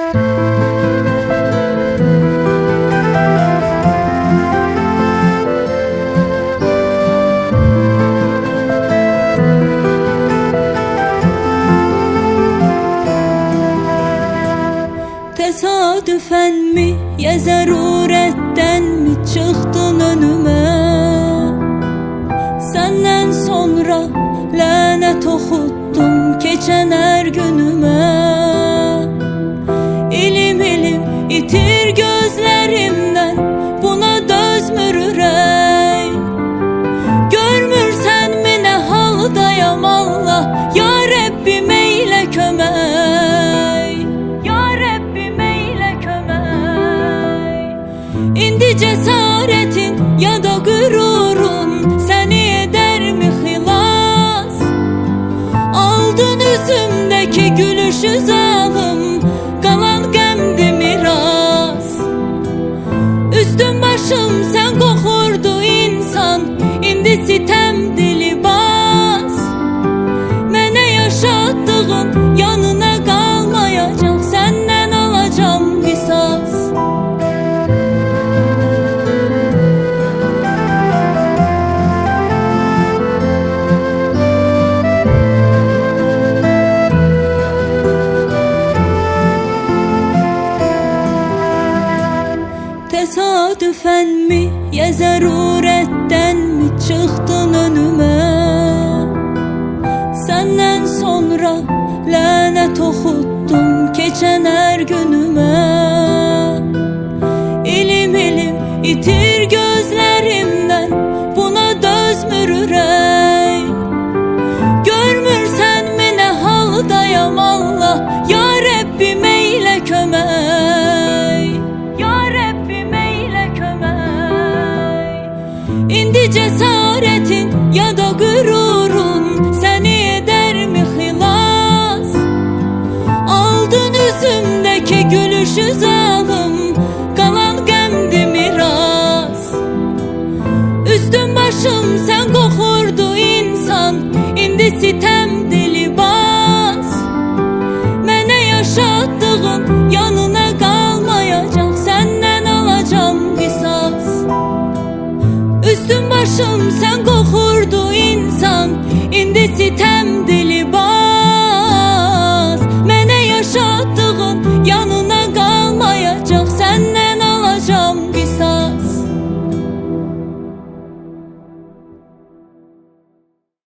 Tesadüfen mi ya zaruretten mi çıktın önüme? Senden sonra lanet okuttum geçen her günüme. İlim ilim itir gözlerimden, buna dözmür ürey. Görmürsen mi ne haldayam Allah, ya Rabbim eyle kömey. Ya Rabbim eyle kömey. İndi cesaretin ya da gururun seni eder mi hilas? Aldın üzümdeki gülüşü zalim, kalan gemdi miras. Üstün başım sen kokurdu insan, indi sitemdi libas. Mene yaşattığın yanına kalmayacak, senden alacağım kısas. Tesadüfen mi ya zaruretten mi çıktın önüme? Senden sonra lanet okuttum geçen her günüme. İlim ilim itir gözlerimden, buna dözmür ürey. Görmürsen mi ne haldayam Allah, ya Rabbim eyle kömey. İndi cesaretin ya da gururun seni eder mi hilas? Aldın üzümdeki gülüşü zalim, kalan gemdi miras. Üstün başım sen kokurdu insan, indi sitemdi libas. Mene yaşattığın yanına kalmayacak, senden alacağım kısas. Üstün başım sen kokurdu insan, indi sitemdi